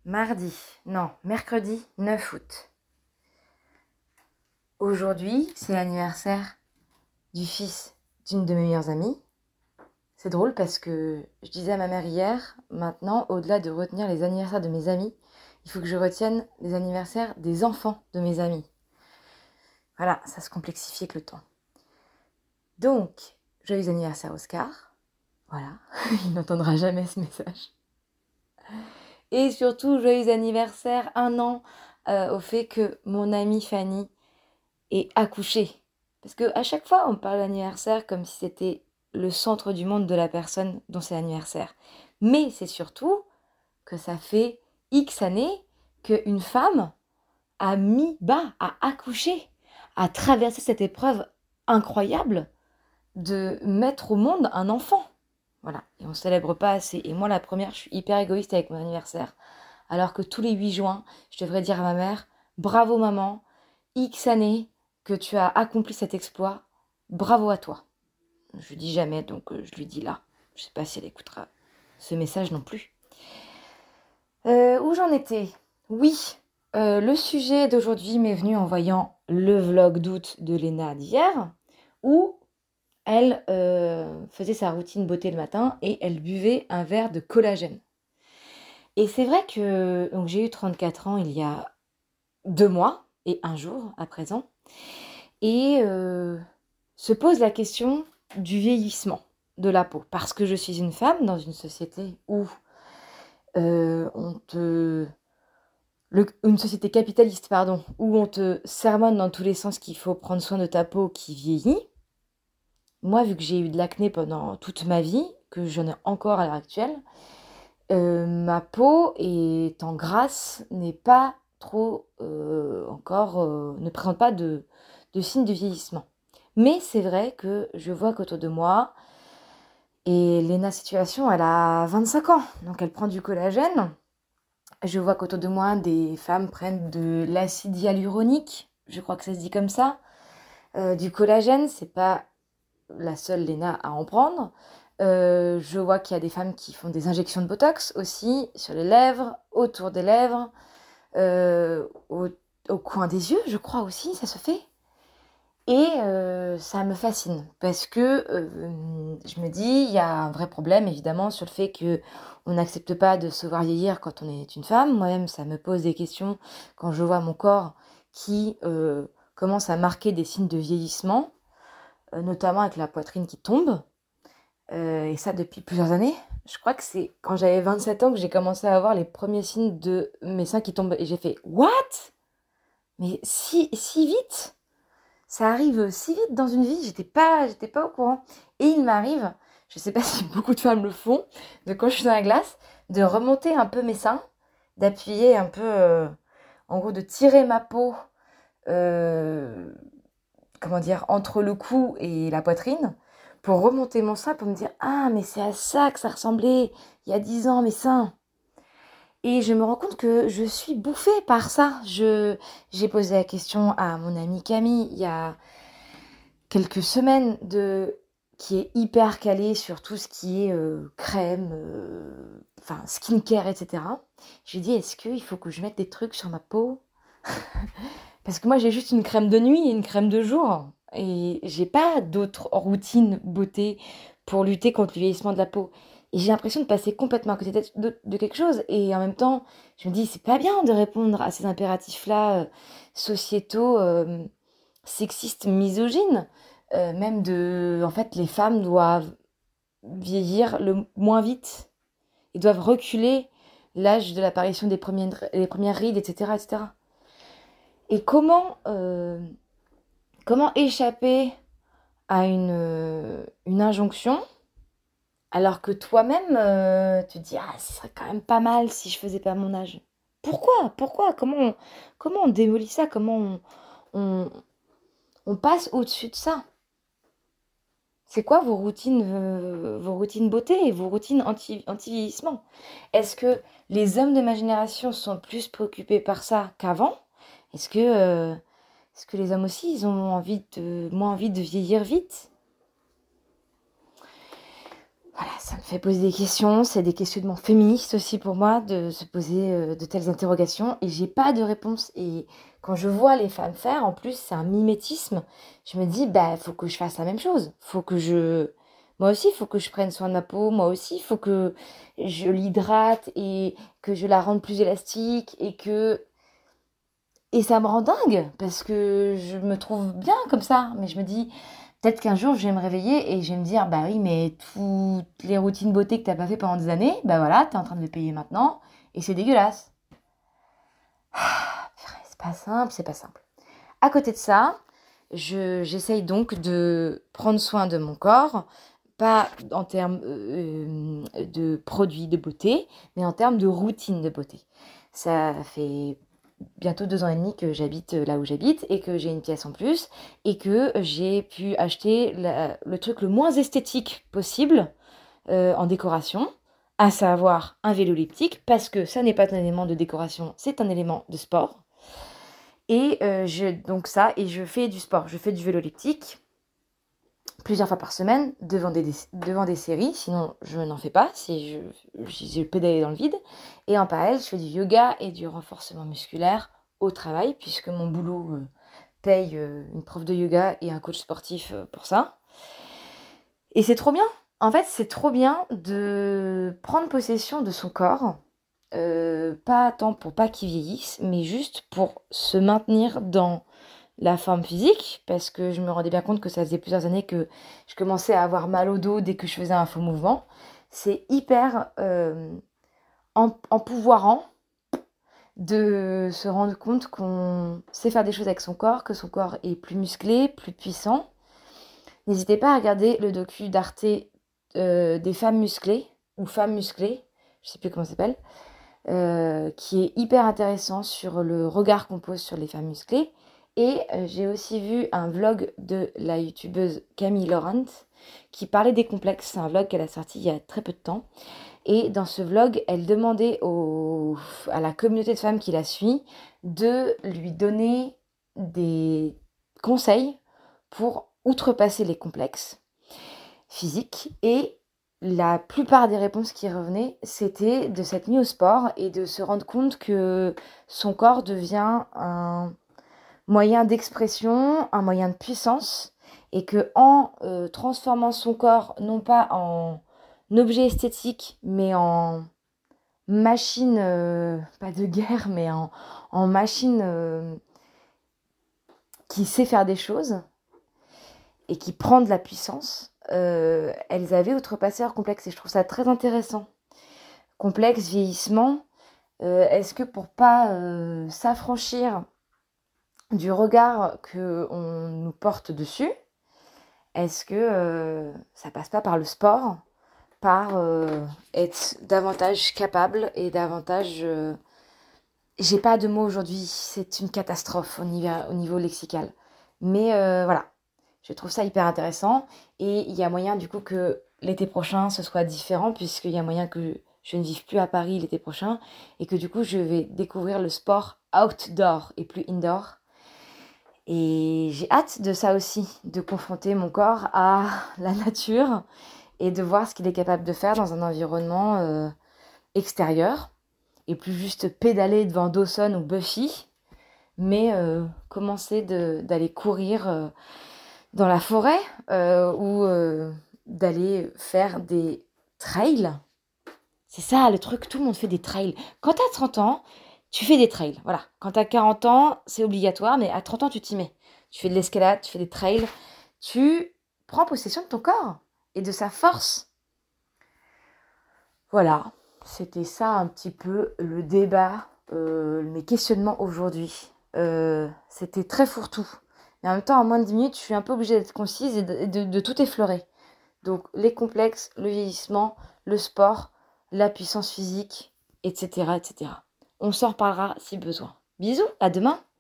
Mercredi 9 août. Aujourd'hui, c'est l'anniversaire du fils d'une de mes meilleures amies. C'est drôle parce que je disais à ma mère hier, maintenant, au-delà de retenir les anniversaires de mes amis, il faut que je retienne les anniversaires des enfants de mes amis. Voilà, ça se complexifie avec le temps. Donc, joyeux anniversaire Oscar. Voilà, il n'entendra jamais ce message. Et surtout, joyeux anniversaire, 1 an au fait que mon amie Fanny ait accouché. Parce qu'à chaque fois, on parle d'anniversaire comme si c'était le centre du monde de la personne dont c'est l'anniversaire. Mais c'est surtout que ça fait X années qu'une femme a mis bas, a accouché, a traversé cette épreuve incroyable de mettre au monde un enfant. Voilà, et on ne célèbre pas assez. Et moi, la première, je suis hyper égoïste avec mon anniversaire. Alors que tous les 8 juin, je devrais dire à ma mère, bravo maman, X années que tu as accompli cet exploit, bravo à toi. Je lui dis jamais, donc je lui dis là. Je sais pas si elle écoutera ce message non plus. Où j'en étais? Oui, le sujet d'aujourd'hui m'est venu en voyant le vlog d'août de Léna d'hier, où elle faisait sa routine beauté le matin et elle buvait un verre de collagène. Et c'est vrai que donc j'ai eu 34 ans il y a 2 mois et 1 jour à présent. Et se pose la question du vieillissement de la peau. Parce que je suis une femme dans une société où une société capitaliste, pardon, où on te sermonne dans tous les sens qu'il faut prendre soin de ta peau qui vieillit. Moi, vu que j'ai eu de l'acné pendant toute ma vie, que j'en ai encore à l'heure actuelle, ma peau étant grasse n'est pas trop ne présente pas de signes de vieillissement. Mais c'est vrai que je vois qu'autour de moi, et Léna Situation, elle a 25 ans, donc elle prend du collagène. Je vois qu'autour de moi, des femmes prennent de l'acide hyaluronique, je crois que ça se dit comme ça. Du collagène, c'est pas la seule Léna à en prendre. Je vois qu'il y a des femmes qui font des injections de Botox aussi, sur les lèvres, autour des lèvres, au coin des yeux, je crois aussi, ça se fait. Et ça me fascine parce que je me dis, il y a un vrai problème évidemment sur le fait qu'on n'accepte pas de se voir vieillir quand on est une femme. Moi-même, ça me pose des questions quand je vois mon corps qui commence à marquer des signes de vieillissement, notamment avec la poitrine qui tombe. Et ça depuis plusieurs années. Je crois que c'est quand j'avais 27 ans que j'ai commencé à avoir les premiers signes de mes seins qui tombent. Et j'ai fait, what? Mais si vite? Ça arrive si vite dans une vie, j'étais pas au courant. Et il m'arrive, je sais pas si beaucoup de femmes le font, de quand je suis dans la glace, de remonter un peu mes seins, d'appuyer un peu, en gros, de tirer ma peau, euh, comment dire, entre le cou et la poitrine, pour remonter mon sein, pour me dire, ah, mais c'est à ça que ça ressemblait il y a 10 ans, mes seins. Et je me rends compte que je suis bouffée par ça. J'ai posé la question à mon amie Camille il y a quelques semaines qui est hyper calée sur tout ce qui est crème, enfin skincare, etc. J'ai dit, est-ce qu'il faut que je mette des trucs sur ma peau? Parce que moi, j'ai juste une crème de nuit et une crème de jour. Et j'ai pas d'autres routines beauté pour lutter contre le vieillissement de la peau. Et j'ai l'impression de passer complètement à côté de quelque chose. Et en même temps, je me dis, c'est pas bien de répondre à ces impératifs-là sociétaux, sexistes, misogynes. Même en fait, les femmes doivent vieillir le moins vite. Ils doivent reculer l'âge de l'apparition des premières rides, etc., etc. Et comment échapper à une injonction alors que toi-même te dis ah ce serait quand même pas mal si je faisais pas mon âge. Pourquoi comment on démolit ça, on, on passe au-dessus de ça. C'est quoi vos routines beauté et vos routines anti-vieillissement? Est-ce que les hommes de ma génération sont plus préoccupés par ça qu'avant? Est-ce que les hommes aussi, ils ont moins envie de vieillir vite? Voilà, ça me fait poser des questions. C'est des questionnements féministes aussi pour moi de se poser, de telles interrogations et j'ai pas de réponse et quand je vois les femmes faire, en plus, c'est un mimétisme. Je me dis: «Bah, faut que je fasse la même chose. Faut que je moi aussi, il faut que je prenne soin de ma peau. Moi aussi, il faut que je l'hydrate et que je la rende plus élastique et ça me rend dingue parce que je me trouve bien comme ça. Mais je me dis, peut-être qu'un jour, je vais me réveiller et je vais me dire, bah oui, mais toutes les routines beauté que t'as pas fait pendant des années, bah voilà, t'es en train de les payer maintenant et c'est dégueulasse. C'est pas simple, c'est pas simple. À côté de ça, j'essaye donc de prendre soin de mon corps, pas en termes de produits de beauté, mais en termes de routine de beauté. Ça fait bientôt 2 ans et demi que j'habite là où j'habite et que j'ai une pièce en plus et que j'ai pu acheter le truc le moins esthétique possible en décoration, à savoir un vélo elliptique, parce que ça n'est pas un élément de décoration, c'est un élément de sport. Et donc ça, et je fais du sport, je fais du vélo elliptique plusieurs fois par semaine devant des séries, sinon je n'en fais pas, si je pédale dans le vide. Et en parallèle, je fais du yoga et du renforcement musculaire au travail, puisque mon boulot paye une prof de yoga et un coach sportif pour ça. Et c'est trop bien. En fait, c'est trop bien de prendre possession de son corps, pas tant pour pas qu'il vieillisse, mais juste pour se maintenir dans la forme physique, parce que je me rendais bien compte que ça faisait plusieurs années que je commençais à avoir mal au dos dès que je faisais un faux mouvement. C'est hyper empouvoirant de se rendre compte qu'on sait faire des choses avec son corps, que son corps est plus musclé, plus puissant. N'hésitez pas à regarder le docu d'Arte des femmes musclées, ou femmes musclées, je sais plus comment ça s'appelle, qui est hyper intéressant sur le regard qu'on pose sur les femmes musclées. Et j'ai aussi vu un vlog de la youtubeuse Camille Laurent qui parlait des complexes. C'est un vlog qu'elle a sorti il y a très peu de temps. Et dans ce vlog, elle demandait à la communauté de femmes qui la suit de lui donner des conseils pour outrepasser les complexes physiques. Et la plupart des réponses qui revenaient, c'était de s'être mis au sport et de se rendre compte que son corps devient un moyen d'expression, un moyen de puissance, et que en transformant son corps non pas en objet esthétique, mais en machine, pas de guerre, mais en machine qui sait faire des choses et qui prend de la puissance, elles avaient outrepassé leur complexe. Et je trouve ça très intéressant. Complexe, vieillissement, est-ce que pour pas s'affranchir du regard qu'on nous porte dessus, est-ce que ça passe pas par le sport, par être davantage capable et davantage... J'ai pas de mots aujourd'hui, c'est une catastrophe au niveau lexical. Mais voilà, je trouve ça hyper intéressant. Et il y a moyen du coup que l'été prochain ce soit différent, puisqu'il y a moyen que je ne vive plus à Paris l'été prochain, et que du coup je vais découvrir le sport outdoor et plus indoor. Et j'ai hâte de ça aussi, de confronter mon corps à la nature et de voir ce qu'il est capable de faire dans un environnement extérieur. Et plus juste pédaler devant Dawson ou Buffy, mais commencer d'aller courir dans la forêt ou d'aller faire des trails. C'est ça le truc, tout le monde fait des trails. Quand t'as 30 ans, tu fais des trails. Voilà. Quand t'as 40 ans, c'est obligatoire, mais à 30 ans, tu t'y mets. Tu fais de l'escalade, tu fais des trails. Tu prends possession de ton corps et de sa force. Voilà. C'était ça un petit peu le débat, mes questionnements aujourd'hui. C'était très fourre-tout. Mais en même temps, en moins de 10 minutes, je suis un peu obligée d'être concise et de tout effleurer. Donc les complexes, le vieillissement, le sport, la puissance physique, etc., etc. On s'en reparlera si besoin. Bisous, à demain!